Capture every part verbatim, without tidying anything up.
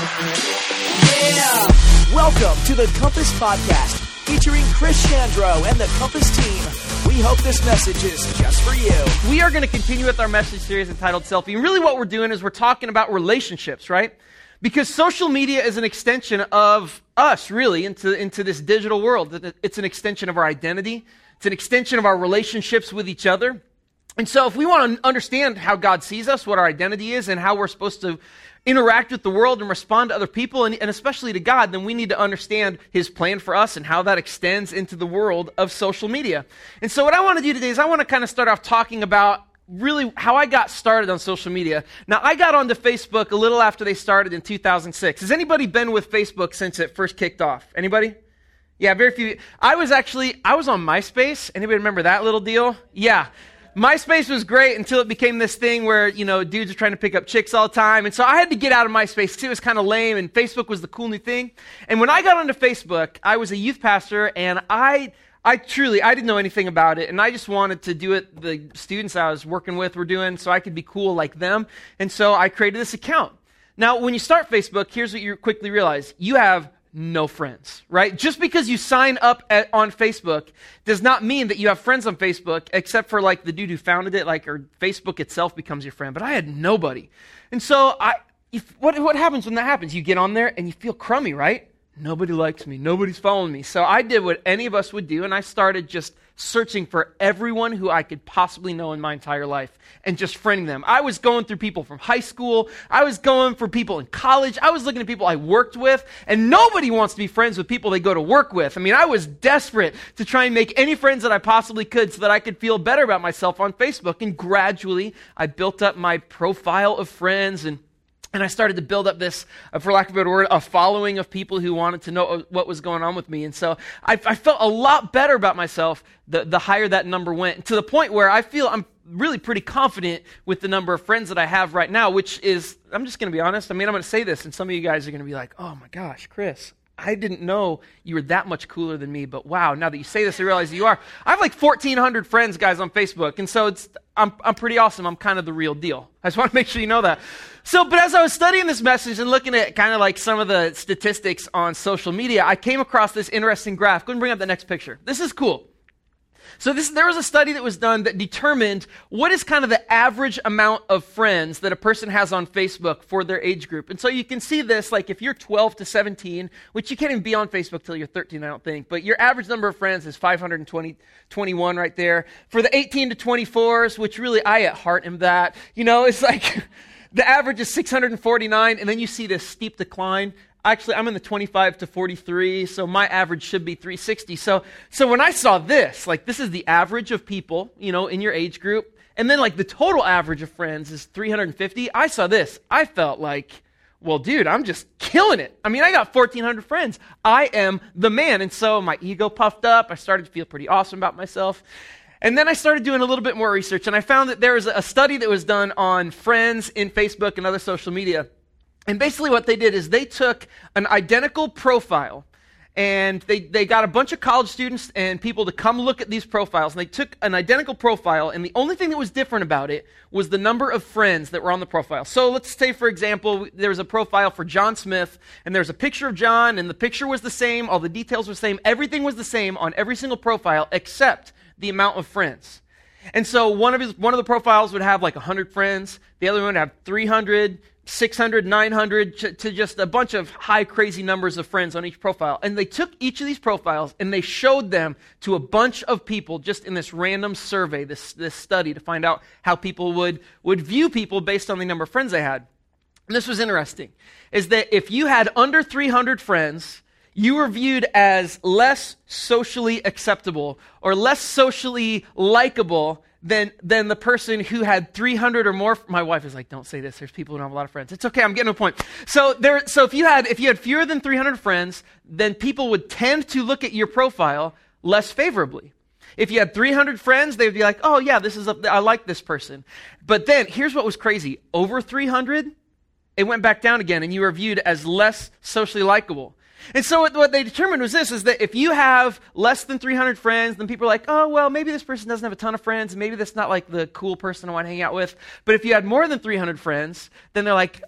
Yeah! Welcome to the Compass Podcast, featuring Chris Chandro and the Compass team. We hope this message is just for you. We are going to continue with our message series entitled Selfie. And really what we're doing is we're talking about relationships, right? Because social media is an extension of us, really, into, into this digital world. It's an extension of our identity. It's an extension of our relationships with each other. And so if we want to understand how God sees us, what our identity is, and how we're supposed to interact with the world and respond to other people, and, and especially to God, then we need to understand His plan for us and how that extends into the world of social media. And so what I want to do today is I want to kind of start off talking about really how I got started on social media. Now, I got onto Facebook a little after they started in two thousand six. Has anybody been with Facebook since it first kicked off? Anybody? Yeah, very few. I was actually, I was on MySpace. Anybody remember that little deal? Yeah. MySpace was great until it became this thing where, you know, dudes are trying to pick up chicks all the time. And so I had to get out of MySpace because it was kind of lame and Facebook was the cool new thing. And when I got onto Facebook, I was a youth pastor and I I truly, I didn't know anything about it. And I just wanted to do it the students I was working with were doing so I could be cool like them. And so I created this account. Now, when you start Facebook, here's what you quickly realize. You have no friends, right? Just because you sign up at, on Facebook does not mean that you have friends on Facebook, except for like the dude who founded it, like, or Facebook itself becomes your friend. But I had nobody. And so I, if, what, what happens when that happens? You get on there and you feel crummy, right? Nobody likes me. Nobody's following me. So I did what any of us would do, and I started just searching for everyone who I could possibly know in my entire life and just friending them. I was going through people from high school. I was going for people in college. I was looking at people I worked with, and nobody wants to be friends with people they go to work with. I mean, I was desperate to try and make any friends that I possibly could so that I could feel better about myself on Facebook. And gradually, I built up my profile of friends, and And I started to build up this, uh, for lack of a better word, a following of people who wanted to know what was going on with me. And so I, I felt a lot better about myself the, the higher that number went, to the point where I feel I'm really pretty confident with the number of friends that I have right now, which is, I'm just going to be honest. I mean, I'm going to say this, and some of you guys are going to be like, oh my gosh, Chris, I didn't know you were that much cooler than me, but wow, now that you say this, I realize you are. I have like fourteen hundred friends, guys, on Facebook, and so it's I'm I'm pretty awesome. I'm kind of the real deal. I just want to make sure you know that. So, but as I was studying this message and looking at kind of like some of the statistics on social media, I came across this interesting graph. Go ahead and bring up the next picture. This is cool. So this, there was a study that was done that determined what is kind of the average amount of friends that a person has on Facebook for their age group. And so you can see this, like if you're twelve to seventeen, which you can't even be on Facebook till you're thirteen, I don't think, but your average number of friends is five hundred twenty, twenty-one right there. For the eighteen to twenty-fours, which really I at heart am that, you know, it's like the average is six hundred forty-nine, and then you see this steep decline. Actually, I'm in the twenty-five to forty-three, so my average should be three sixty. So, so when I saw this, like this is the average of people, you know, in your age group, and then like the total average of friends is three hundred fifty. I saw this. I felt like, well, dude, I'm just killing it. I mean, I got fourteen hundred friends. I am the man. And so my ego puffed up. I started to feel pretty awesome about myself. And then I started doing a little bit more research, and I found that there was a study that was done on friends in Facebook and other social media. And basically what they did is they took an identical profile, and they, they got a bunch of college students and people to come look at these profiles, and they took an identical profile, and the only thing that was different about it was the number of friends that were on the profile. So let's say, for example, there was a profile for John Smith, and there's a picture of John, and the picture was the same, all the details were the same, everything was the same on every single profile except the amount of friends. And so one of his, one of the profiles would have like one hundred friends, the other one would have three hundred, six hundred, nine hundred, to, to just a bunch of high crazy numbers of friends on each profile. And they took each of these profiles and they showed them to a bunch of people just in this random survey, this, this study, to find out how people would, would view people based on the number of friends they had. And this was interesting, is that if you had under three hundred friends, you were viewed as less socially acceptable or less socially likable than than the person who had three hundred or more. My wife is like, don't say this. There's people who don't have a lot of friends. It's okay. I'm getting to a point. So there. So if you had if you had fewer than three hundred friends, then people would tend to look at your profile less favorably. If you had three hundred friends, they'd be like, oh yeah, this is a, I like this person. But then here's what was crazy. Over three hundred, it went back down again, and you were viewed as less socially likable. And so what, what they determined was this, is that if you have less than three hundred friends, then people are like, oh, well, maybe this person doesn't have a ton of friends, and maybe that's not like the cool person I want to hang out with. But if you had more than three hundred friends, then they're like,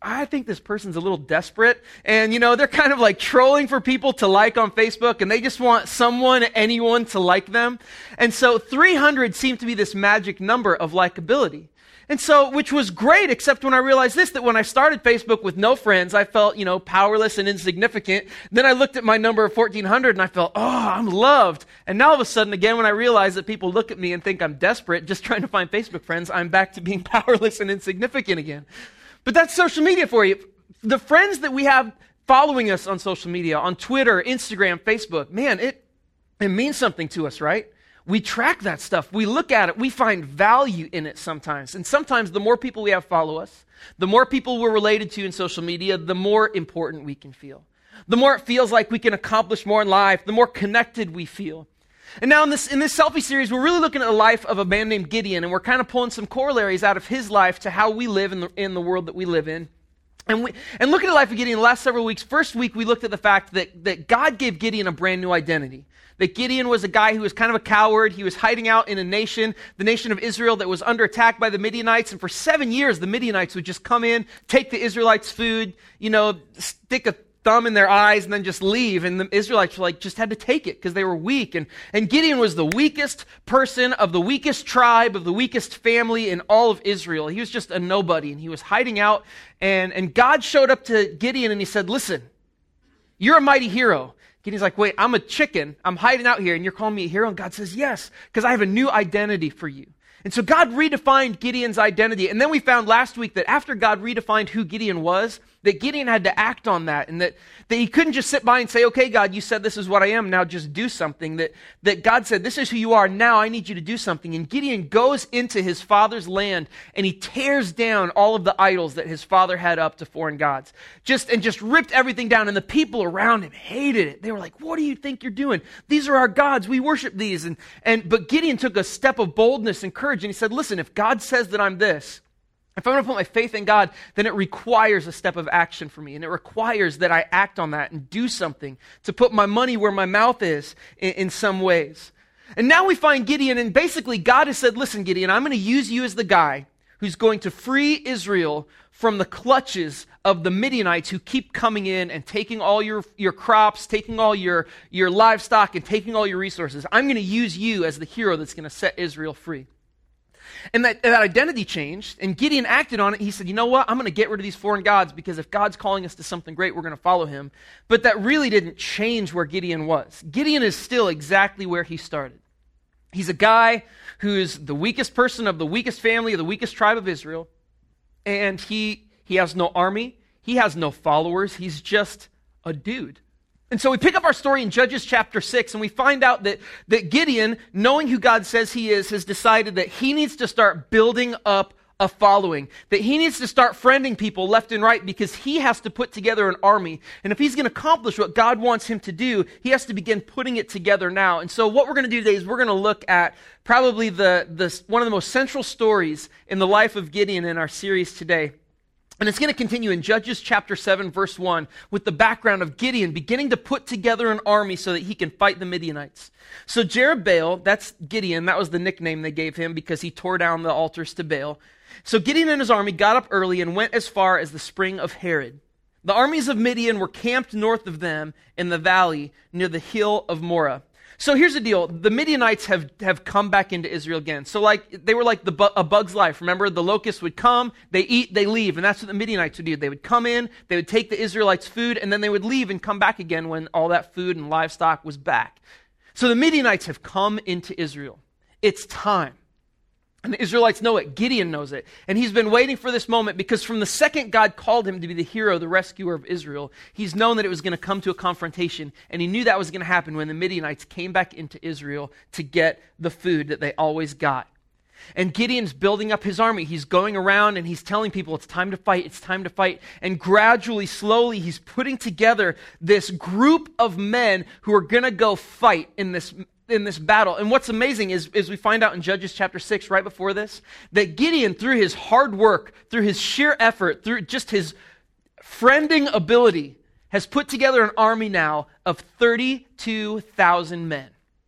I think this person's a little desperate. And, you know, they're kind of like trolling for people to like on Facebook, and they just want someone, anyone to like them. And so three hundred seemed to be this magic number of likability. And so, which was great, except when I realized this, that when I started Facebook with no friends, I felt, you know, powerless and insignificant. Then I looked at my number of fourteen hundred and I felt, oh, I'm loved. And now all of a sudden, again, when I realize that people look at me and think I'm desperate, just trying to find Facebook friends, I'm back to being powerless and insignificant again. But that's social media for you. The friends that we have following us on social media, on Twitter, Instagram, Facebook, man, it, it means something to us, right? We track that stuff. We look at it. We find value in it sometimes. And sometimes the more people we have follow us, the more people we're related to in social media, the more important we can feel. The more it feels like we can accomplish more in life, the more connected we feel. And now in this in this selfie series, we're really looking at the life of a man named Gideon, and we're kind of pulling some corollaries out of his life to how we live in the, in the world that we live in. And we, and looking at the life of Gideon the last several weeks, first week we looked at the fact that, that God gave Gideon a brand new identity. That Gideon was a guy who was kind of a coward. He was hiding out in a nation, the nation of Israel, that was under attack by the Midianites. And for seven years, the Midianites would just come in, take the Israelites' food, you know, stick a thumb in their eyes, and then just leave. And the Israelites were like, just had to take it because they were weak. And, and Gideon was the weakest person of the weakest tribe, of the weakest family in all of Israel. He was just a nobody, and he was hiding out. And, and God showed up to Gideon, and he said, listen, you're a mighty hero. Gideon's like, wait, I'm a chicken. I'm hiding out here, and you're calling me a hero? And God says, yes, because I have a new identity for you. And so God redefined Gideon's identity. And then we found last week that after God redefined who Gideon was, that Gideon had to act on that, and that, that he couldn't just sit by and say, okay, God, you said this is what I am, now just do something. That, that God said, this is who you are, now I need you to do something. And Gideon goes into his father's land, and he tears down all of the idols that his father had up to foreign gods. Just and just ripped everything down, and the people around him hated it. They were like, what do you think you're doing? These are our gods, we worship these. And, and But Gideon took a step of boldness and courage, and he said, listen, if God says that I'm this, if I'm going to put my faith in God, then it requires a step of action for me. And it requires that I act on that and do something to put my money where my mouth is in, in some ways. And now we find Gideon, and basically God has said, listen, Gideon, I'm going to use you as the guy who's going to free Israel from the clutches of the Midianites who keep coming in and taking all your, your crops, taking all your, your livestock, and taking all your resources. I'm going to use you as the hero that's going to set Israel free. And that, that identity changed, and Gideon acted on it. He said, you know what, I'm going to get rid of these foreign gods, because if God's calling us to something great, we're going to follow him. But that really didn't change where Gideon was. Gideon is still exactly where he started. He's a guy who's the weakest person of the weakest family, of the weakest tribe of Israel, and he, he has no army, he has no followers, he's just a dude. And so we pick up our story in Judges chapter six, and we find out that, that Gideon, knowing who God says he is, has decided that he needs to start building up a following, that he needs to start friending people left and right, because he has to put together an army. And if he's going to accomplish what God wants him to do, he has to begin putting it together now. And so what we're going to do today is we're going to look at probably the, the one of the most central stories in the life of Gideon in our series today. And it's going to continue in Judges chapter seven, verse one, with the background of Gideon beginning to put together an army so that he can fight the Midianites. So Jerubbaal, that's Gideon, that was the nickname they gave him because he tore down the altars to Baal. So Gideon and his army got up early and went as far as the spring of Harod. The armies of Midian were camped north of them in the valley near the hill of Moreh. So here's the deal. The Midianites have, have come back into Israel again. So like they were like the bu- a bug's life. Remember, the locusts would come, they eat, they leave. And that's what the Midianites would do. They would come in, they would take the Israelites' food, and then they would leave and come back again when all that food and livestock was back. So the Midianites have come into Israel. It's time. And the Israelites know it. Gideon knows it. And he's been waiting for this moment because from the second God called him to be the hero, the rescuer of Israel, he's known that it was going to come to a confrontation. And he knew that was going to happen when the Midianites came back into Israel to get the food that they always got. And Gideon's building up his army. He's going around and he's telling people it's time to fight, it's time to fight. And gradually, slowly, he's putting together this group of men who are going to go fight in this in this battle. And what's amazing is, is we find out in Judges chapter six, right before this, that Gideon, through his hard work, through his sheer effort, through just his friending ability, has put together an army now of thirty-two thousand men.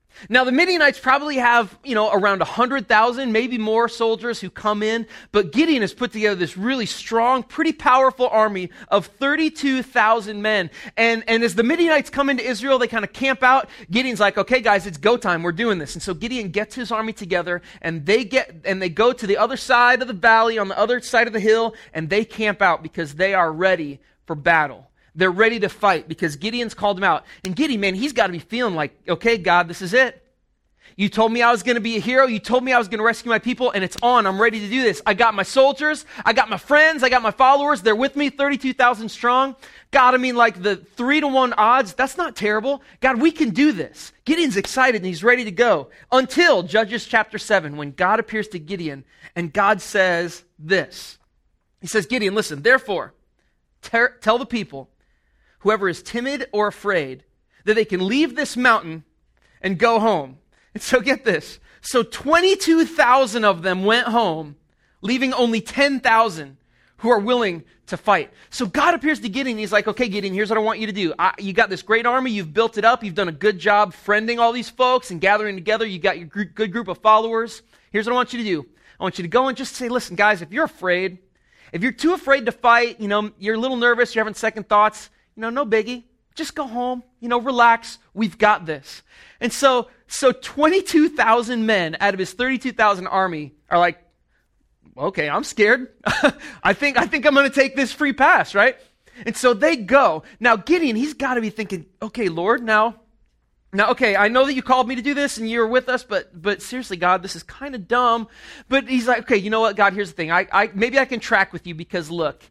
Now, the Midianites probably have, you know, around one hundred thousand, maybe more soldiers who come in, but Gideon has put together this really strong, pretty powerful army of thirty-two thousand men. And, and as the Midianites come into Israel, they kind of camp out. Gideon's like, okay, guys, it's go time. We're doing this. And so Gideon gets his army together, and they get, and they go to the other side of the valley, on the other side of the hill, and they camp out because they are ready for battle. They're ready to fight because Gideon's called them out. And Gideon, man, he's got to be feeling like, okay, God, this is it. You told me I was going to be a hero. You told me I was going to rescue my people, and it's on. I'm ready to do this. I got my soldiers. I got my friends. I got my followers. They're with me, thirty-two thousand strong. God, I mean, like the three to one odds, that's not terrible. God, we can do this. Gideon's excited, and he's ready to go. Until Judges chapter seven, when God appears to Gideon, and God says this. He says, Gideon, listen, therefore, ter- tell the people, whoever is timid or afraid, that they can leave this mountain and go home. And so get this. So twenty-two thousand of them went home, leaving only ten thousand who are willing to fight. So God appears to Gideon. He's like, okay, Gideon, here's what I want you to do. I, you got this great army. You've built it up. You've done a good job friending all these folks and gathering together. You got your gr- good group of followers. Here's what I want you to do. I want you to go and just say, listen, guys, if you're afraid, if you're too afraid to fight, you know, you're a little nervous, you're having second thoughts, you know, no biggie. Just go home, you know, relax. We've got this. And so, so twenty-two thousand men out of his thirty-two thousand army are like, okay, I'm scared. I think, I think I'm going to take this free pass, right? And so they go. Now, Gideon, he's got to be thinking, okay, Lord, now, now, okay, I know that you called me to do this and you're with us, but, but seriously, God, this is kind of dumb. But he's like, okay, you know what, God, here's the thing. I, I, maybe I can track with you because look,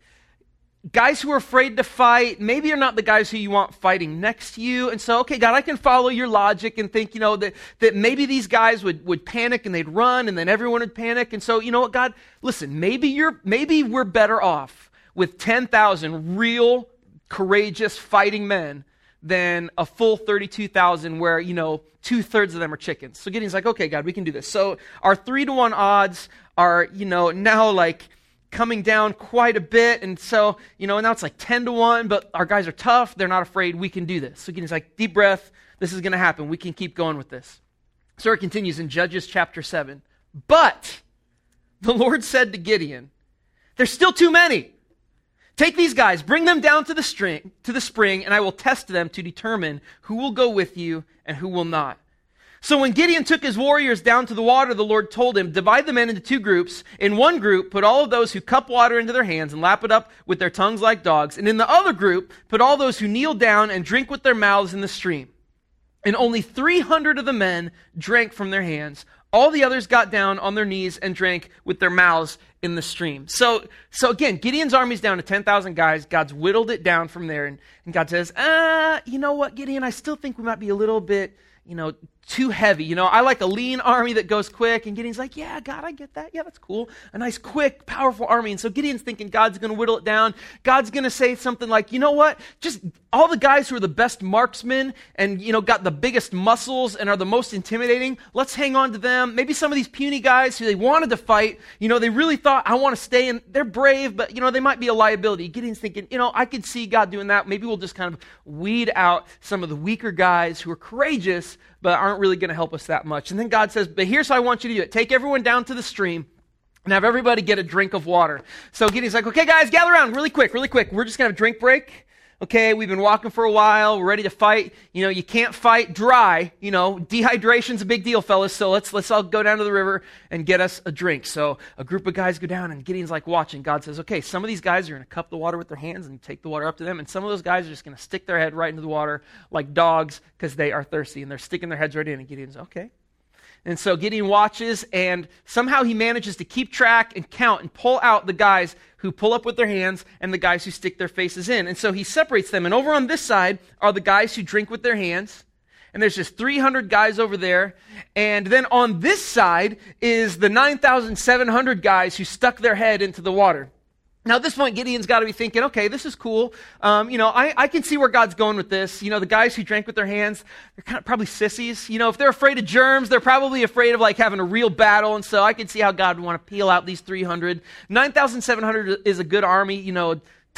guys who are afraid to fight, maybe are not the guys who you want fighting next to you. And so, okay, God, I can follow your logic and think, you know, that, that maybe these guys would, would panic and they'd run and then everyone would panic. And so, you know what, God, listen, maybe you're, maybe we're better off with ten thousand real courageous fighting men than a full thirty-two thousand where, you know, two-thirds of them are chickens. So Gideon's like, okay, God, we can do this. So our three to one odds are, you know, now like coming down quite a bit. And so, you know, now it's like ten to one, but our guys are tough. They're not afraid. We can do this. So Gideon's like, deep breath. This is going to happen. We can keep going with this. So it continues in Judges chapter seven. But the Lord said to Gideon, there's still too many. Take these guys, bring them down to the string, to the spring, and I will test them to determine who will go with you and who will not. So when Gideon took his warriors down to the water, the Lord told him, divide the men into two groups. In one group, put all of those who cup water into their hands and lap it up with their tongues like dogs. And in the other group, put all those who kneel down and drink with their mouths in the stream. And only three hundred of the men drank from their hands. All the others got down on their knees and drank with their mouths in the stream. So, so again, Gideon's army's down to ten thousand guys. God's whittled it down from there. And, and God says, ah, you know what, Gideon, I still think we might be a little bit, you know, too heavy. You know, I like a lean army that goes quick. And Gideon's like, yeah, God, I get that. Yeah, that's cool. A nice, quick, powerful army. And so Gideon's thinking God's going to whittle it down. God's going to say something like, you know what? Just all the guys who are the best marksmen and, you know, got the biggest muscles and are the most intimidating, let's hang on to them. Maybe some of these puny guys who they wanted to fight, you know, they really thought, I want to stay, and they're brave, but, you know, they might be a liability. Gideon's thinking, you know, I could see God doing that. Maybe we'll just kind of weed out some of the weaker guys who are courageous, but aren't really going to help us that much. And then God says, but here's how I want you to do it. Take everyone down to the stream and have everybody get a drink of water. So Gideon's like, okay, guys, gather around really quick, really quick. We're just going to have a drink break. Okay, we've been walking for a while. We're ready to fight. You know, you can't fight dry. You know, dehydration's a big deal, fellas. So let's let's all go down to the river and get us a drink. So a group of guys go down, and Gideon's like watching. God says, okay, some of these guys are going to cup the water with their hands and take the water up to them. And some of those guys are just going to stick their head right into the water like dogs because they are thirsty. And they're sticking their heads right in. And Gideon's, okay. And so Gideon watches, and somehow he manages to keep track and count and pull out the guys who pull up with their hands and the guys who stick their faces in. And so he separates them. And over on this side are the guys who drink with their hands. And there's just three hundred guys over there. And then on this side is the nine thousand seven hundred guys who stuck their head into the water. Now, at this point, Gideon's got to be thinking, okay, this is cool. Um, you know, I, I can see where God's going with this. You know, the guys who drank with their hands, they're kind of probably sissies. You know, if they're afraid of germs, they're probably afraid of, like, having a real battle. And so I can see how God would want to peel out these three hundred. nine thousand seven hundred is a good army, you know,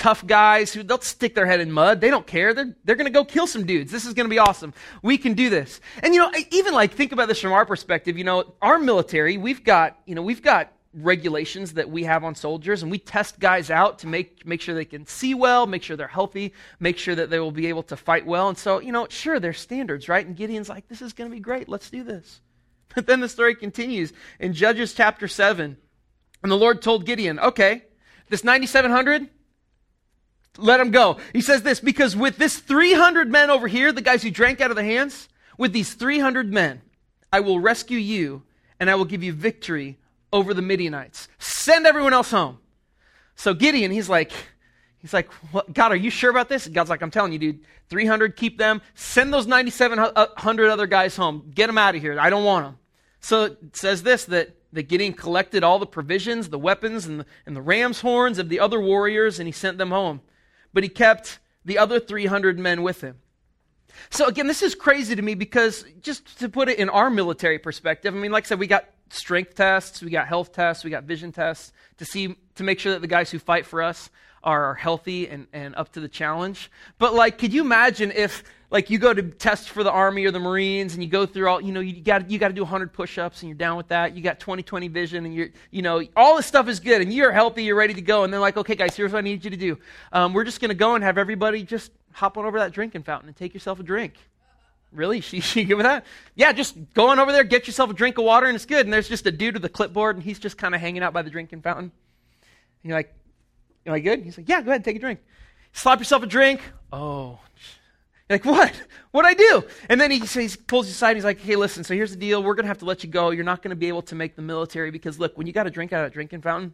tough guys who they'll stick their head in mud. They don't care. They're, they're going to go kill some dudes. This is going to be awesome. We can do this. And, you know, even like think about this from our perspective. You know, our military, we've got, you know, we've got regulations that we have on soldiers, and we test guys out to make make sure they can see well, make sure they're healthy, make sure that they will be able to fight well. And so, you know, sure, there's standards, right? And Gideon's like, this is going to be great. Let's do this. But then the story continues in Judges chapter seven. And the Lord told Gideon, okay, this ninety-seven hundred, let them go. He says this, because with this three hundred men over here, the guys who drank out of the hands, with these three hundred men, I will rescue you and I will give you victory over the Midianites. Send everyone else home. So Gideon, he's like, he's like, what? God, are you sure about this? And God's like, I'm telling you, dude, three hundred, keep them. Send those ninety-seven hundred other guys home. Get them out of here. I don't want them. So it says this, that that Gideon collected all the provisions, the weapons, and the, and the ram's horns of the other warriors, and he sent them home. But he kept the other three hundred men with him. So again, this is crazy to me because just to put it in our military perspective, I mean, like I said, we got strength tests, we got health tests, we got vision tests to see, to make sure that the guys who fight for us are healthy and, and up to the challenge. But like, could you imagine if like you go to test for the Army or the Marines and you go through all, you know, you got you got to do one hundred push-ups and you're down with that. You got twenty twenty vision and you're, you know, all this stuff is good and you're healthy, you're ready to go. And they're like, okay, guys, here's what I need you to do. Um, we're just going to go and have everybody just hop on over that drinking fountain and take yourself a drink. Really? She, she good with that? Yeah, just go on over there, get yourself a drink of water and it's good. And there's just a dude with a clipboard and he's just kind of hanging out by the drinking fountain. And you're like, am I good? He's like, yeah, go ahead, take a drink. Slap yourself a drink. Oh, you're like, what? What'd I do? And then he says, he pulls you aside and he's like, hey, listen, so here's the deal. We're going to have to let you go. You're not going to be able to make the military because look, when you got a drink out of a drinking fountain,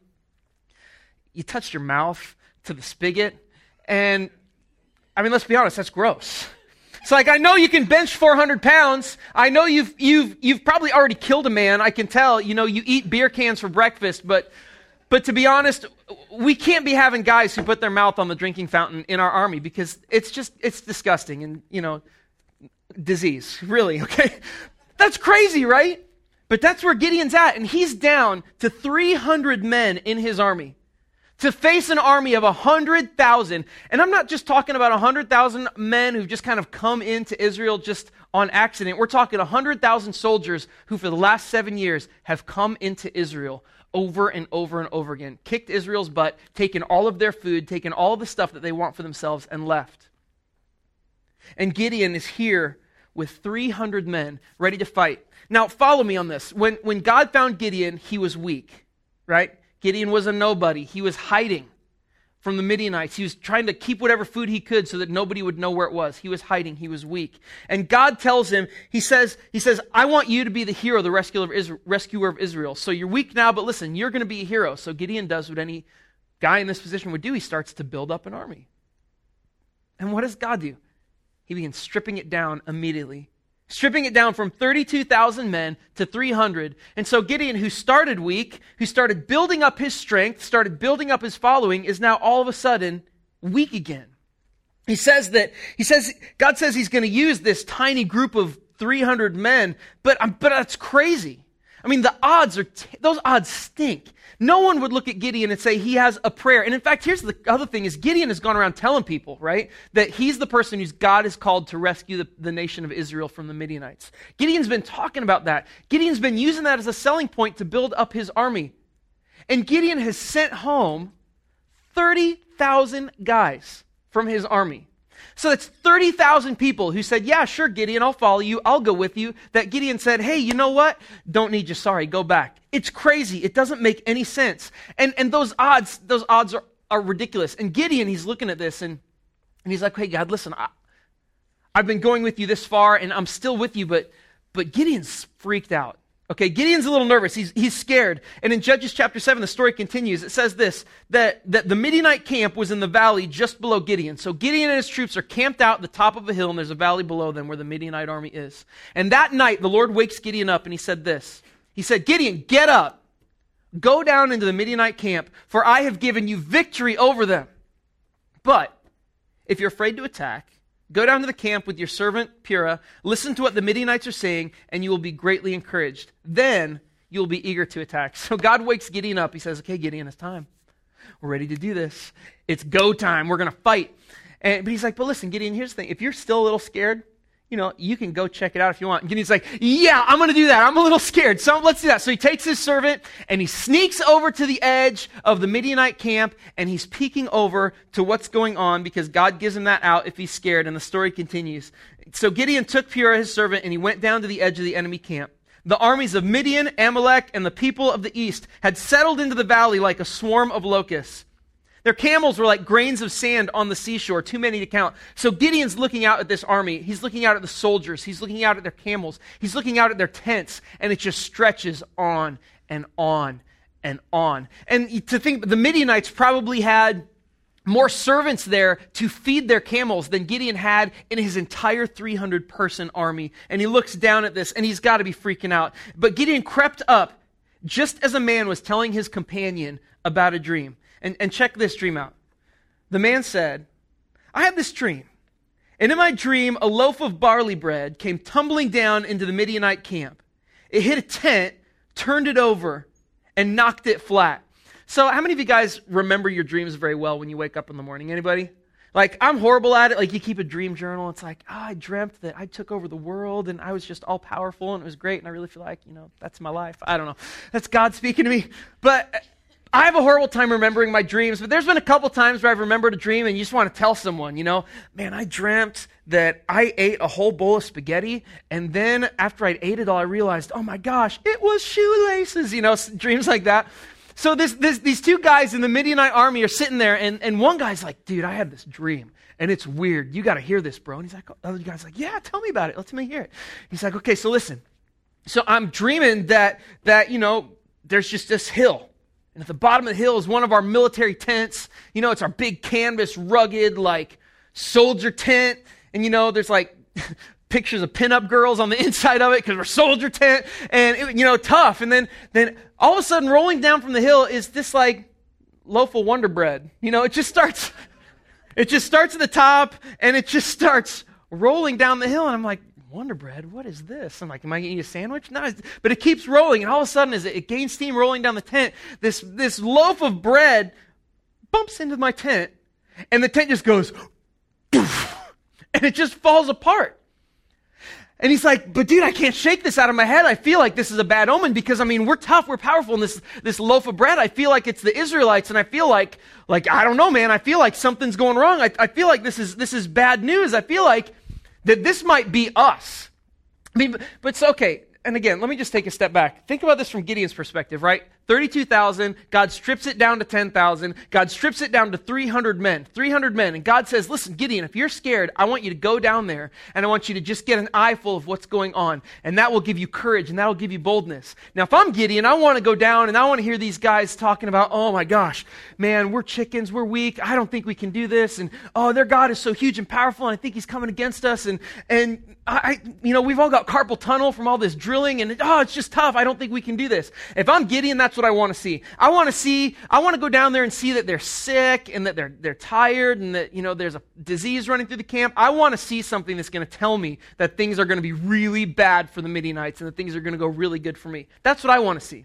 you touched your mouth to the spigot. And I mean, let's be honest, that's gross. It's like, I know you can bench four hundred pounds. I know you've, you've, you've probably already killed a man. I can tell, you know, you eat beer cans for breakfast, but But to be honest, we can't be having guys who put their mouth on the drinking fountain in our army because it's just, it's disgusting and, you know, disease, really, okay? That's crazy, right? But that's where Gideon's at, and he's down to three hundred men in his army to face an army of one hundred thousand. And I'm not just talking about one hundred thousand men who've just kind of come into Israel just on accident. We're talking one hundred thousand soldiers who for the last seven years have come into Israel over and over and over again, kicked Israel's butt, taken all of their food, taken all of the stuff that they want for themselves, and left. And Gideon is here with three hundred men ready to fight. Now, follow me on this. When, when God found Gideon, he was weak, right? Gideon was a nobody. He was hiding from the Midianites. He was trying to keep whatever food he could so that nobody would know where it was. He was hiding. He was weak. And God tells him, he says, he says, I want you to be the hero, the rescuer of Israel. Rescuer of Israel. So you're weak now, but listen, you're going to be a hero. So Gideon does what any guy in this position would do. He starts to build up an army. And what does God do? He begins stripping it down immediately. Stripping it down from thirty-two thousand men to three hundred. And so Gideon, who started weak, who started building up his strength, started building up his following, is now all of a sudden weak again. He says that, he says, God says he's going to use this tiny group of three hundred men, but, um, but that's crazy. I mean, the odds are, t- those odds stink. No one would look at Gideon and say he has a prayer. And in fact, here's the other thing is Gideon has gone around telling people, right, that he's the person who's God has called to rescue the, the nation of Israel from the Midianites. Gideon's been talking about that. Gideon's been using that as a selling point to build up his army. And Gideon has sent home thirty thousand guys from his army. So that's thirty thousand people who said, yeah, sure, Gideon, I'll follow you. I'll go with you. That Gideon said, hey, you know what? Don't need you. Sorry, go back. It's crazy. It doesn't make any sense. And and those odds, those odds are, are ridiculous. And Gideon, he's looking at this and, and he's like, hey, God, listen, I, I've been going with you this far and I'm still with you, but but Gideon's freaked out. Okay, Gideon's a little nervous. He's he's scared. And in Judges chapter seven, the story continues. It says this, that, that the Midianite camp was in the valley just below Gideon. So Gideon and his troops are camped out at the top of a hill, and there's a valley below them where the Midianite army is. And that night, the Lord wakes Gideon up, and he said this. He said, Gideon, get up. Go down into the Midianite camp, for I have given you victory over them. But if you're afraid to attack, go down to the camp with your servant Purah, listen to what the Midianites are saying, and you will be greatly encouraged. Then you'll be eager to attack. So God wakes Gideon up. He says, okay, Gideon, it's time. we're ready to do this. It's go time. We're going to fight. And, but he's like, but listen, Gideon, here's the thing. If you're still a little scared, you know, you can go check it out if you want. And Gideon's like, yeah, I'm going to do that. I'm a little scared. So let's do that. So he takes his servant and he sneaks over to the edge of the Midianite camp and he's peeking over to what's going on because God gives him that out if he's scared. And the story continues. So Gideon took Purah, his servant, and he went down to the edge of the enemy camp. The armies of Midian, Amalek, and the people of the east had settled into the valley like a swarm of locusts. Their camels were like grains of sand on the seashore, too many to count. So Gideon's looking out at this army. He's looking out at the soldiers. He's looking out at their camels. He's looking out at their tents, and it just stretches on and on and on. And to think, the Midianites probably had more servants there to feed their camels than Gideon had in his entire three hundred person army. And he looks down at this, and he's got to be freaking out. But Gideon crept up just as a man was telling his companion about a dream. And, and check this dream out. The man said, I have this dream. And in my dream, a loaf of barley bread came tumbling down into the Midianite camp. It hit a tent, turned it over, and knocked it flat. So how many of you guys remember your dreams very well when you wake up in the morning? Anybody? Like, I'm horrible at it. Like, you keep a dream journal. It's like, oh, I dreamt that I took over the world and I was just all powerful and it was great. And I really feel like, you know, that's my life. I don't know. That's God speaking to me. But I have a horrible time remembering my dreams, but there's been a couple times where I've remembered a dream and you just want to tell someone, you know, man, I dreamt that I ate a whole bowl of spaghetti, and then after I'd ate it all, I realized, oh my gosh, it was shoelaces, you know, dreams like that. So this, this, these two guys in the Midianite army are sitting there, and, and one guy's like, dude, I had this dream, and it's weird. You got to hear this, bro. And he's like, the other guy's like, yeah, tell me about it. Let me hear it. He's like, okay, so listen. So I'm dreaming that, that you know, there's just this hill. And at the bottom of the hill is one of our military tents. You know, it's our big canvas, rugged, like, soldier tent. And, you know, there's, like, pictures of pinup girls on the inside of it because we're soldier tent. And, it, you know, tough. And then, then all of a sudden, rolling down from the hill is this, like, loaf of Wonder Bread. You know, it just starts, it just starts at the top, and it just starts rolling down the hill. And I'm like, Wonder Bread, what is this? I'm like, am I eating a sandwich? No, but it keeps rolling, and all of a sudden, as it, it gains steam rolling down the tent, this, this loaf of bread bumps into my tent, and the tent just goes, poof, and it just falls apart. And he's like, but dude, I can't shake this out of my head. I feel like this is a bad omen because, I mean, we're tough, we're powerful, and this, this loaf of bread, I feel like it's the Israelites, and I feel like, like, I don't know, man, I feel like something's going wrong. I, I feel like this is, this is bad news. I feel like that this might be us. I mean, but it's okay. And again, let me just take a step back. Think about this from Gideon's perspective, right? thirty-two thousand, God strips it down to ten thousand, God strips it down to three hundred men, three hundred men, and God says, listen, Gideon, if you're scared, I want you to go down there, and I want you to just get an eyeful of what's going on, and that will give you courage, and that will give you boldness. Now, if I'm Gideon, I want to go down, and I want to hear these guys talking about, oh my gosh, man, we're chickens, we're weak, I don't think we can do this, and oh, their God is so huge and powerful, and I think he's coming against us, and, and I, you know, we've all got carpal tunnel from all this drilling, and oh, it's just tough, I don't think we can do this. If I'm Gideon, that's what I want to see. I want to see, I want to go down there and see that they're sick and that they're they're tired and that, you know, there's a disease running through the camp. I want to see something that's going to tell me that things are going to be really bad for the Midianites and that things are going to go really good for me. That's what I want to see.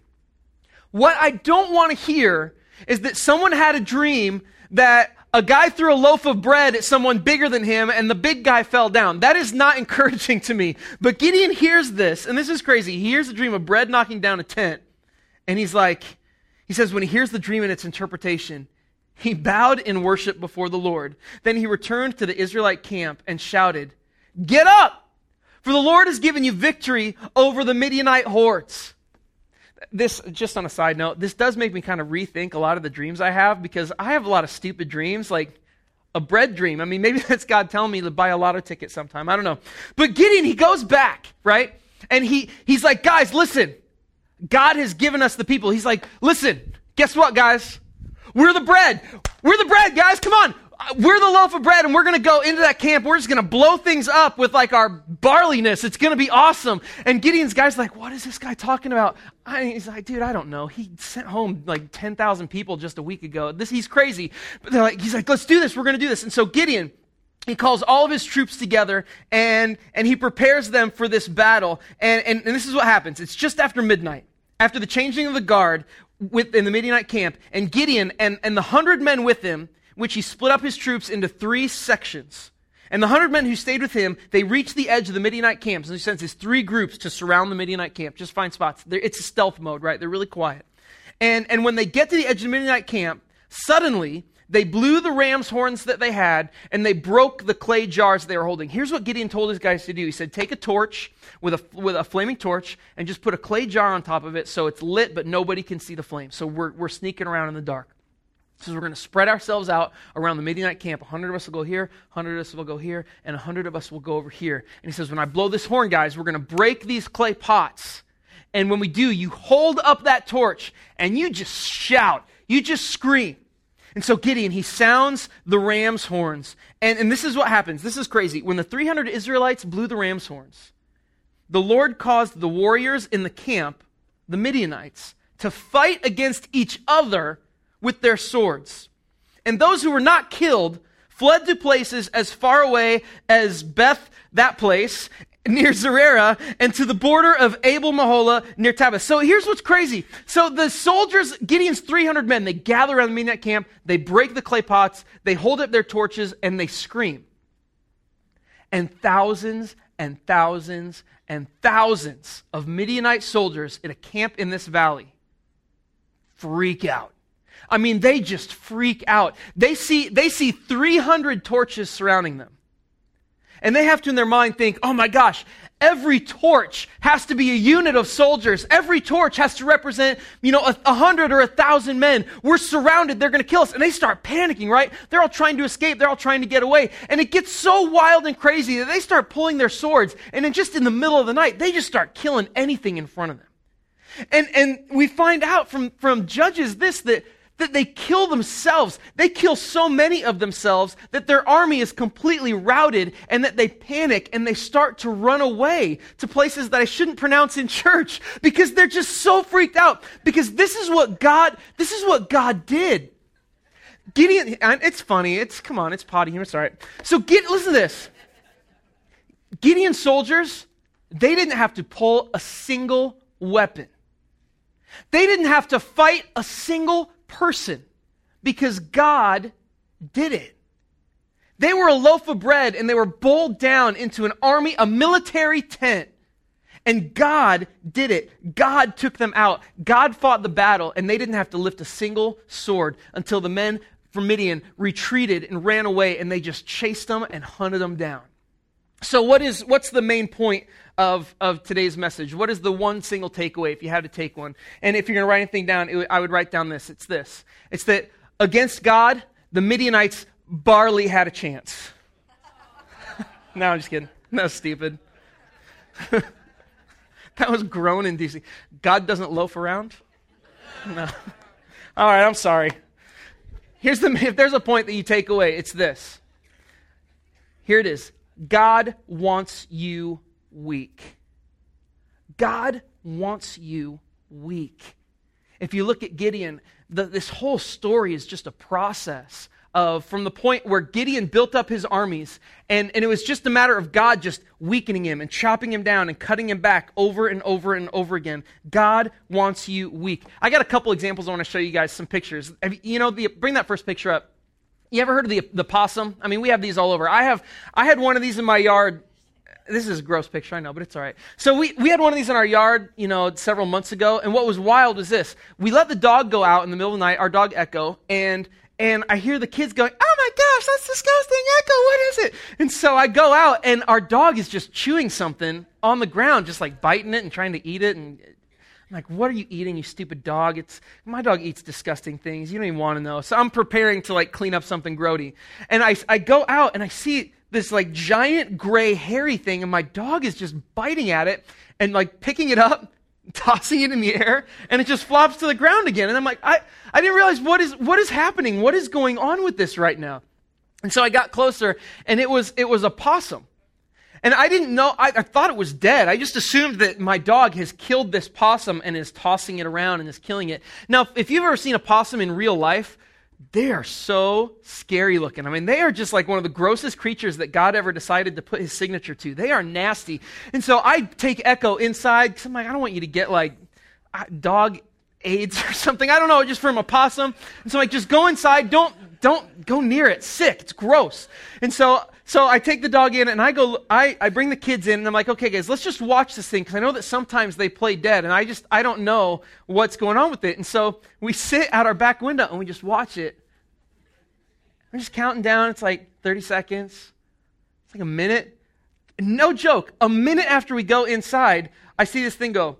What I don't want to hear is that someone had a dream that a guy threw a loaf of bread at someone bigger than him and the big guy fell down. That is not encouraging to me. But Gideon hears this, and this is crazy. He hears a dream of bread knocking down a tent, and he's like, he says when he hears the dream and its interpretation, he bowed in worship before the Lord. Then he returned to the Israelite camp and shouted, "Get up, for the Lord has given you victory over the Midianite hordes." This, just on a side note, this does make me kind of rethink a lot of the dreams I have, because I have a lot of stupid dreams, like a bread dream. I mean, maybe that's God telling me to buy a lotto ticket sometime. I don't know. But Gideon, he goes back, right? And he he's like, guys, listen. God has given us the people. He's like, listen, guess what, guys? We're the bread. We're the bread, guys. Come on. We're the loaf of bread, and we're going to go into that camp. We're just going to blow things up with like our barleyness. It's going to be awesome. And Gideon's guy's like, what is this guy talking about? I, he's like, dude, I don't know. He sent home like ten thousand people just a week ago. This, he's crazy. But they're like, he's like, let's do this. We're going to do this. And so Gideon, he calls all of his troops together, and, and he prepares them for this battle. And, and, and this is what happens. It's just after midnight. After the changing of the guard, with, in the Midianite camp, and Gideon and, and the hundred men with him, which he split up his troops into three sections. And the hundred men who stayed with him, they reached the edge of the Midianite camp. So he sends his three groups to surround the Midianite camp. Just find spots. They're, it's a stealth mode, right? They're really quiet. And, and when they get to the edge of the Midianite camp, suddenly they blew the ram's horns that they had, and they broke the clay jars they were holding. Here's what Gideon told his guys to do. He said, take a torch with a, with a flaming torch and just put a clay jar on top of it so it's lit, but nobody can see the flame. So we're, we're sneaking around in the dark. So we're going to spread ourselves out around the Midianite camp. A hundred of us will go here, a hundred of us will go here, and a hundred of us will go over here. And he says, when I blow this horn, guys, we're going to break these clay pots. And when we do, you hold up that torch and you just shout. You just scream. And so Gideon, he sounds the ram's horns. And, and this is what happens. This is crazy. When the three hundred Israelites blew the ram's horns, the Lord caused the warriors in the camp, the Midianites, to fight against each other with their swords. And those who were not killed fled to places as far away as Beth, that place, near Zerera, and to the border of Abel Mahola near Tabas. So here's what's crazy. So the soldiers, Gideon's three hundred men, they gather around the Midianite camp, they break the clay pots, they hold up their torches, and they scream. And thousands and thousands and thousands of Midianite soldiers in a camp in this valley freak out. I mean, they just freak out. They see, they see three hundred torches surrounding them. And they have to, in their mind, think, oh my gosh, every torch has to be a unit of soldiers. Every torch has to represent, you know, a, a hundred or a thousand men. We're surrounded. They're going to kill us. And they start panicking, right? They're all trying to escape. They're all trying to get away. And it gets so wild and crazy that they start pulling their swords. And then just in the middle of the night, they just start killing anything in front of them. And, and we find out from, from Judges this, that that they kill themselves. They kill so many of themselves that their army is completely routed and that they panic and they start to run away to places that I shouldn't pronounce in church because they're just so freaked out. Because this is what God, this is what God did. Gideon, and it's funny, it's, come on, it's potty humor, it's all right. So get, listen to this. Gideon's soldiers, they didn't have to pull a single weapon. They didn't have to fight a single person because God did it. They were a loaf of bread and they were bowled down into an army, a military tent. And God did it. God took them out. God fought the battle and they didn't have to lift a single sword until the men from Midian retreated and ran away and they just chased them and hunted them down. So what is, what's the main point of, of today's message? What is the one single takeaway if you had to take one? And if you're going to write anything down, it, I would write down this. It's this. It's that against God, the Midianites barely had a chance. No, I'm just kidding. That was stupid. That was grown in D C. God doesn't loaf around? No. All right, I'm sorry. Here's the, if there's a point that you take away, it's this. Here it is. God wants you weak. God wants you weak. If you look at Gideon, the, this whole story is just a process of from the point where Gideon built up his armies, and, and it was just a matter of God just weakening him and chopping him down and cutting him back over and over and over again. God wants you weak. I got a couple examples I want to show you guys, some pictures. Have you, you know, the, bring that first picture up. You ever heard of the, the possum? I mean, we have these all over. I have, I had one of these in my yard. This is a gross picture, I know, but it's all right. So we, we had one of these in our yard, you know, several months ago, and what was wild was this. We let the dog go out in the middle of the night, our dog Echo, and and I hear the kids going, oh my gosh, that's disgusting, Echo, what is it? And so I go out, and our dog is just chewing something on the ground, just like biting it and trying to eat it, and I'm like, what are you eating, you stupid dog? It's my dog eats disgusting things. You don't even want to know. So I'm preparing to like clean up something grody. And I, I go out and I see this like giant gray hairy thing and my dog is just biting at it and like picking it up, tossing it in the air, and it just flops to the ground again. And I'm like, I, I didn't realize what is what is happening. What is going on with this right now? And so I got closer and it was it was a possum. And I didn't know, I, I thought it was dead. I just assumed that my dog has killed this possum and is tossing it around and is killing it. Now, if you've ever seen a possum in real life, they are so scary looking. I mean, they are just like one of the grossest creatures that God ever decided to put his signature to. They are nasty. And so I take Echo inside because I'm like, I don't want you to get like, dog AIDS or something. I don't know, just from a possum. And so like, just go inside. Don't don't go near it. Sick. It's gross. And so so I take the dog in and I go. I I bring the kids in and I'm like, okay, guys, let's just watch this thing because I know that sometimes they play dead and I just I don't know what's going on with it. And so we sit out our back window and we just watch it. We're just counting down. It's like thirty seconds. It's like a minute. No joke. A minute after we go inside, I see this thing go.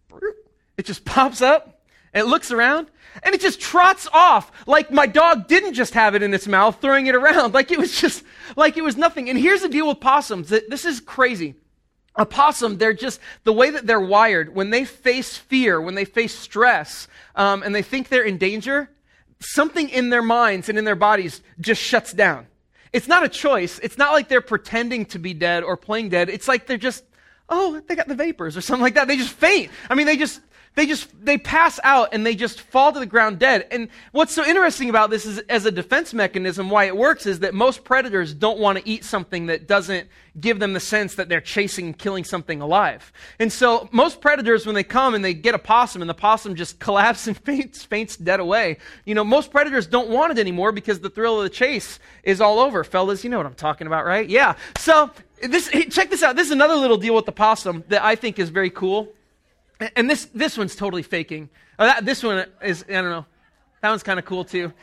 It just pops up, and it looks around, and it just trots off like my dog didn't just have it in its mouth, throwing it around like it was just, like it was nothing. And here's the deal with possums. This is crazy. A possum, they're just, the way that they're wired, when they face fear, when they face stress, um, and they think they're in danger, something in their minds and in their bodies just shuts down. It's not a choice. It's not like they're pretending to be dead or playing dead. It's like they're just, oh, they got the vapors or something like that. They just faint. I mean, they just, they just, they pass out and they just fall to the ground dead. And what's so interesting about this is, as a defense mechanism, why it works is that most predators don't want to eat something that doesn't give them the sense that they're chasing and killing something alive. And so most predators, when they come and they get a possum and the possum just collapses and faints, faints dead away, you know, most predators don't want it anymore because the thrill of the chase is all over. Fellas, you know what I'm talking about, right? Yeah. So this, check this out. This is another little deal with the possum that I think is very cool. And this this one's totally faking. Oh, that, this one is, I don't know. That one's kind of cool too.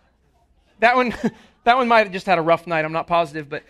That one, that one might have just had a rough night. I'm not positive, but.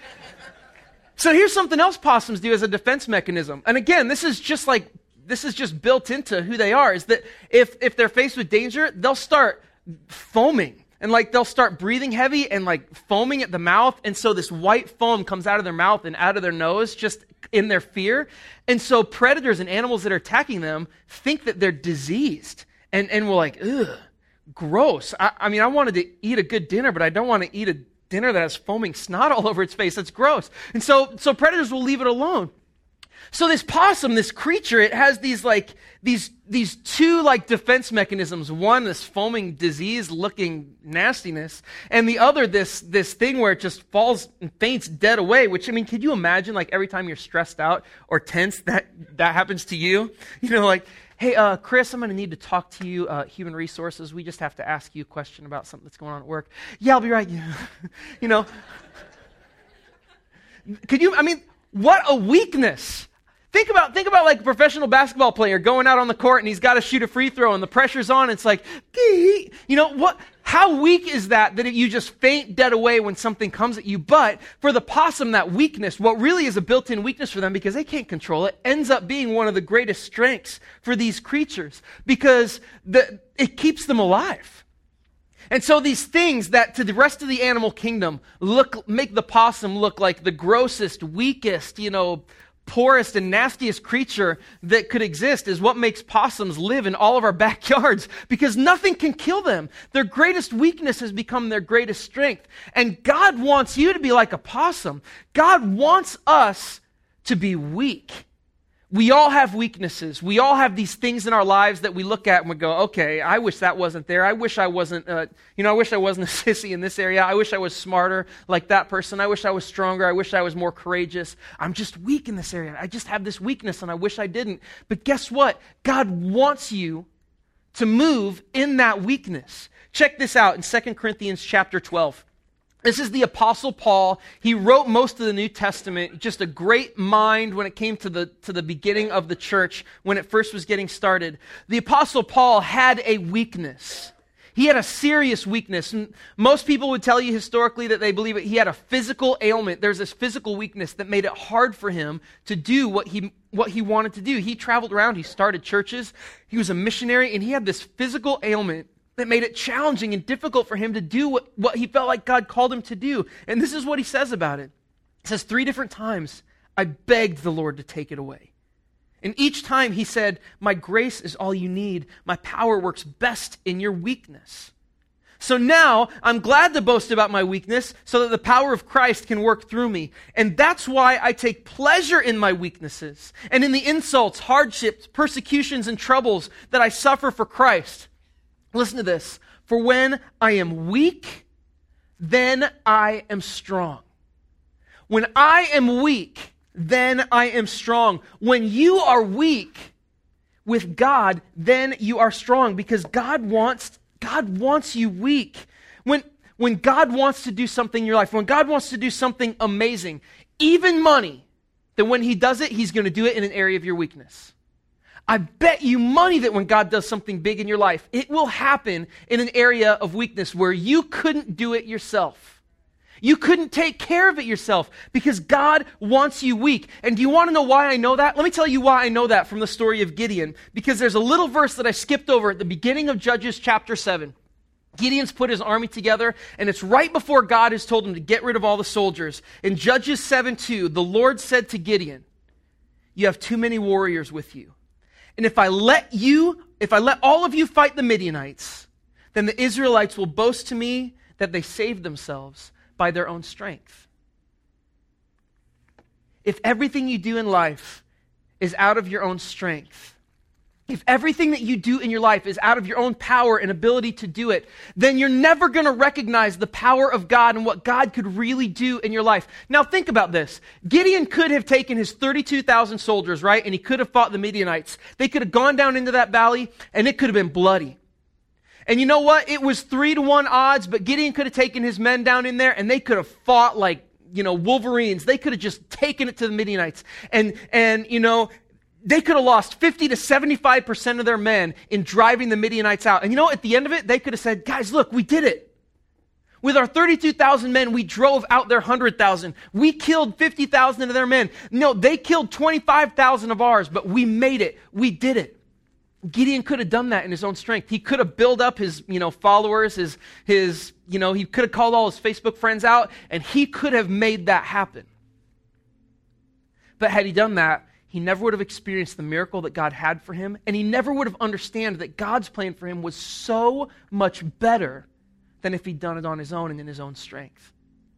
So here's something else possums do as a defense mechanism. And again, this is just like, this is just built into who they are, is that if, if they're faced with danger, they'll start foaming. And like they'll start breathing heavy and like foaming at the mouth. And so this white foam comes out of their mouth and out of their nose just in their fear. And so predators and animals that are attacking them think that they're diseased. And, and we're like, ugh, gross. I, I mean, I wanted to eat a good dinner, but I don't want to eat a dinner that has foaming snot all over its face. That's gross. And so, so predators will leave it alone. So this possum, this creature, it has these like, these, these two like defense mechanisms. One, this foaming disease looking nastiness. And the other, this, this thing where it just falls and faints dead away, which, I mean, could you imagine like every time you're stressed out or tense that, that happens to you? You know, like, hey, uh, Chris, I'm going to need to talk to you, uh, human resources. We just have to ask you a question about something that's going on at work. Yeah, I'll be right. You know, could you, I mean, what a weakness. Think about, think about like a professional basketball player going out on the court and he's got to shoot a free throw and the pressure's on. It's like, you know, what, how weak is that, that you just faint dead away when something comes at you? But for the possum, that weakness, what really is a built-in weakness for them because they can't control it, ends up being one of the greatest strengths for these creatures because the, it keeps them alive. And so these things that to the rest of the animal kingdom look, make the possum look like the grossest, weakest, you know, poorest and nastiest creature that could exist is what makes possums live in all of our backyards because nothing can kill them. Their greatest weakness has become their greatest strength. And God wants you to be like a possum. God wants us to be weak. We all have weaknesses. We all have these things in our lives that we look at and we go, okay, I wish that wasn't there. I wish I wasn't, uh, you know, I wish I wasn't a sissy in this area. I wish I was smarter like that person. I wish I was stronger. I wish I was more courageous. I'm just weak in this area. I just have this weakness and I wish I didn't. But guess what? God wants you to move in that weakness. Check this out in Second Corinthians chapter twelve. This is the Apostle Paul. He wrote most of the New Testament, just a great mind when it came to the, to the beginning of the church, when it first was getting started. The Apostle Paul had a weakness. He had a serious weakness. Most people would tell you historically that they believe it. He had a physical ailment. There's this physical weakness that made it hard for him to do what he, what he wanted to do. He traveled around. He started churches. He was a missionary, and he had this physical ailment that made it challenging and difficult for him to do what, what he felt like God called him to do. And this is what he says about it. He says, three different times, I begged the Lord to take it away. And each time he said, my grace is all you need. My power works best in your weakness. So now I'm glad to boast about my weakness so that the power of Christ can work through me. And that's why I take pleasure in my weaknesses and in the insults, hardships, persecutions, and troubles that I suffer for Christ. Listen to this. For when I am weak, then I am strong. When I am weak, then I am strong. When you are weak, with God, then you are strong, because God wants God wants you weak. When when God wants to do something in your life, when God wants to do something amazing, even money, then when he does it, he's going to do it in an area of your weakness. I bet you money that when God does something big in your life, it will happen in an area of weakness where you couldn't do it yourself. You couldn't take care of it yourself, because God wants you weak. And do you want to know why I know that? Let me tell you why I know that from the story of Gideon, because there's a little verse that I skipped over at the beginning of Judges chapter seven. Gideon's put his army together, and it's right before God has told him to get rid of all the soldiers. In Judges seven two, the Lord said to Gideon, "You have too many warriors with you. And if I let you, if I let all of you fight the Midianites, then the Israelites will boast to me that they saved themselves by their own strength." If everything you do in life is out of your own strength, if everything that you do in your life is out of your own power and ability to do it, then you're never going to recognize the power of God and what God could really do in your life. Now think about this. Gideon could have taken his thirty-two thousand soldiers, right? And he could have fought the Midianites. They could have gone down into that valley, and it could have been bloody. And you know what? It was three to one odds, but Gideon could have taken his men down in there, and they could have fought like, you know, Wolverines. They could have just taken it to the Midianites. And, and, you know, they could have lost fifty to seventy-five percent of their men in driving the Midianites out. And you know, at the end of it, they could have said, "Guys, look, we did it. With our thirty-two thousand men, we drove out their one hundred thousand. We killed fifty thousand of their men. No, they killed twenty-five thousand of ours, but we made it. We did it." Gideon could have done that in his own strength. He could have built up his, you know, followers, his, his, you know, he could have called all his Facebook friends out, and he could have made that happen. But had he done that, he never would have experienced the miracle that God had for him, and he never would have understood that God's plan for him was so much better than if he'd done it on his own and in his own strength.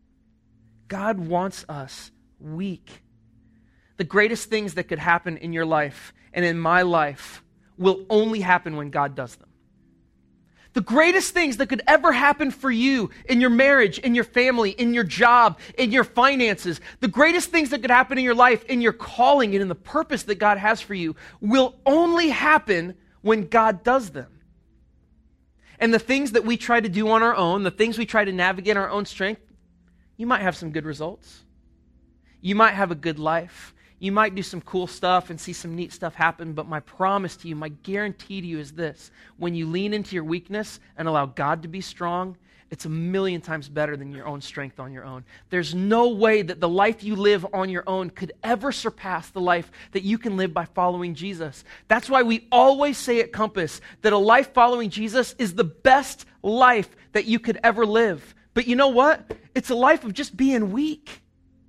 God wants us weak. The greatest things that could happen in your life and in my life will only happen when God does them. The greatest things that could ever happen for you in your marriage, in your family, in your job, in your finances, the greatest things that could happen in your life, in your calling, and in the purpose that God has for you will only happen when God does them. And the things that we try to do on our own, the things we try to navigate our own strength, you might have some good results. You might have a good life. You might do some cool stuff and see some neat stuff happen, but my promise to you, my guarantee to you is this: when you lean into your weakness and allow God to be strong, it's a million times better than your own strength on your own. There's no way that the life you live on your own could ever surpass the life that you can live by following Jesus. That's why we always say at Compass that a life following Jesus is the best life that you could ever live. But you know what? It's a life of just being weak.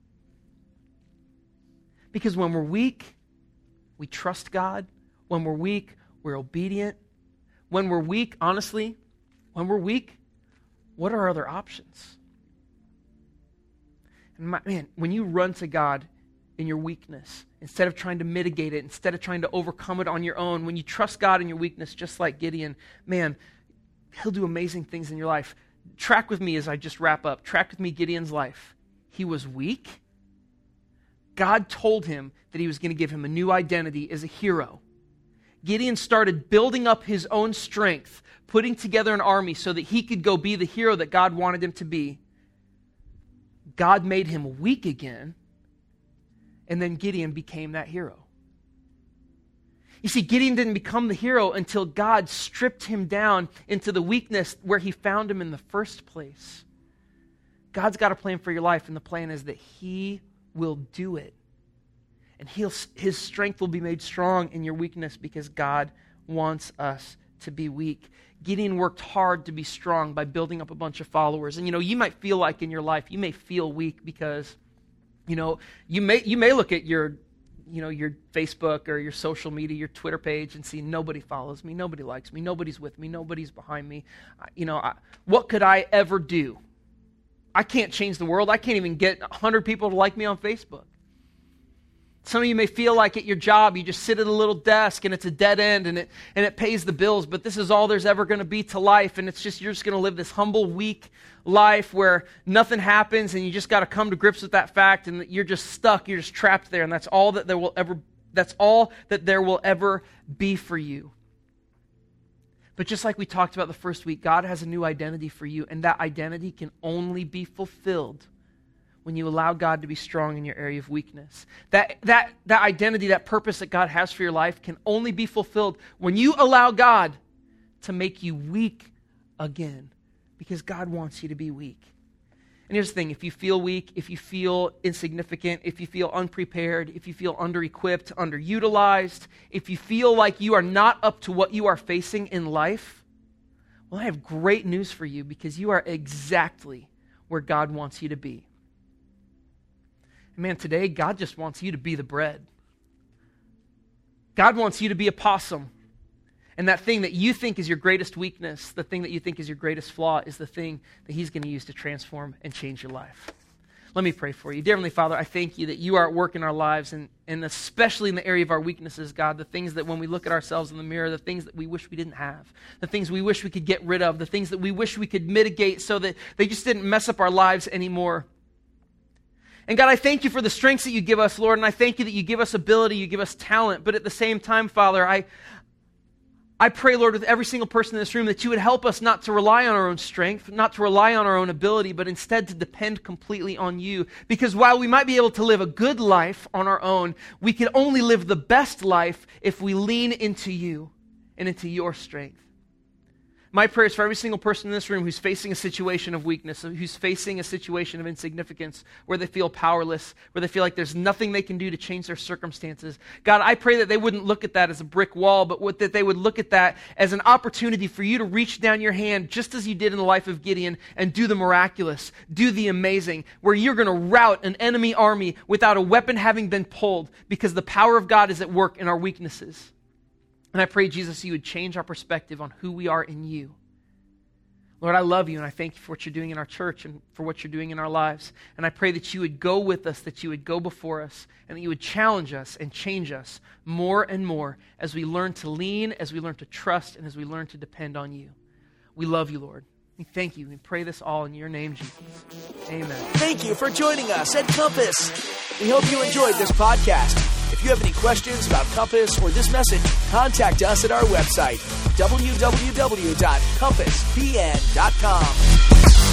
Because when we're weak, we trust God. When we're weak, we're obedient. When we're weak, honestly, when we're weak, what are our other options? And my, man, when you run to God in your weakness, instead of trying to mitigate it, instead of trying to overcome it on your own, when you trust God in your weakness, just like Gideon, man, he'll do amazing things in your life. Track with me as I just wrap up. Track with me Gideon's life. He was weak. God told him that he was going to give him a new identity as a hero. Gideon started building up his own strength, putting together an army so that he could go be the hero that God wanted him to be. God made him weak again, and then Gideon became that hero. You see, Gideon didn't become the hero until God stripped him down into the weakness where he found him in the first place. God's got a plan for your life, and the plan is that he will do it. And he'll, his strength will be made strong in your weakness because God wants us to be weak. Gideon worked hard to be strong by building up a bunch of followers. And you know, you might feel like in your life, you may feel weak because, you know, you may you may look at your, you know, your Facebook or your social media, your Twitter page and see nobody follows me, nobody likes me, nobody's with me, nobody's behind me. You know, I, what could I ever do? I can't change the world. I can't even get one hundred people to like me on Facebook. Some of you may feel like at your job, you just sit at a little desk and it's a dead end and it and it pays the bills, but this is all there's ever going to be to life, and it's just, you're just going to live this humble, weak life where nothing happens and you just got to come to grips with that fact and that you're just stuck, you're just trapped there, and that's all that there will ever That's all that there will ever be for you. But just like we talked about the first week, God has a new identity for you, and that identity can only be fulfilled when you allow God to be strong in your area of weakness. That, that, that identity, that purpose that God has for your life can only be fulfilled when you allow God to make you weak again, because God wants you to be weak. And here's the thing, if you feel weak, if you feel insignificant, if you feel unprepared, if you feel under-equipped, underutilized, if you feel like you are not up to what you are facing in life, well, I have great news for you, because you are exactly where God wants you to be. And man, today, God just wants you to be the bread. God wants you to be a possum. And that thing that you think is your greatest weakness, the thing that you think is your greatest flaw, is the thing that he's going to use to transform and change your life. Let me pray for you. Dear Heavenly Father, I thank you that you are at work in our lives, and, and especially in the area of our weaknesses, God, the things that when we look at ourselves in the mirror, the things that we wish we didn't have, the things we wish we could get rid of, the things that we wish we could mitigate so that they just didn't mess up our lives anymore. And God, I thank you for the strengths that you give us, Lord, and I thank you that you give us ability, you give us talent, but at the same time, Father, I I pray, Lord, with every single person in this room that you would help us not to rely on our own strength, not to rely on our own ability, but instead to depend completely on you. Because while we might be able to live a good life on our own, we can only live the best life if we lean into you and into your strength. My prayer is for every single person in this room who's facing a situation of weakness, who's facing a situation of insignificance, where they feel powerless, where they feel like there's nothing they can do to change their circumstances. God, I pray that they wouldn't look at that as a brick wall, but what, that they would look at that as an opportunity for you to reach down your hand, just as you did in the life of Gideon, and do the miraculous, do the amazing, where you're going to rout an enemy army without a weapon having been pulled, because the power of God is at work in our weaknesses. And I pray, Jesus, you would change our perspective on who we are in you. Lord, I love you, and I thank you for what you're doing in our church and for what you're doing in our lives. And I pray that you would go with us, that you would go before us, and that you would challenge us and change us more and more as we learn to lean, as we learn to trust, and as we learn to depend on you. We love you, Lord. We thank you. We pray this all in your name, Jesus. Amen. Thank you for joining us at Compass. We hope you enjoyed this podcast. If you have any questions about Compass or this message, contact us at our website, w w w dot compass p n dot com.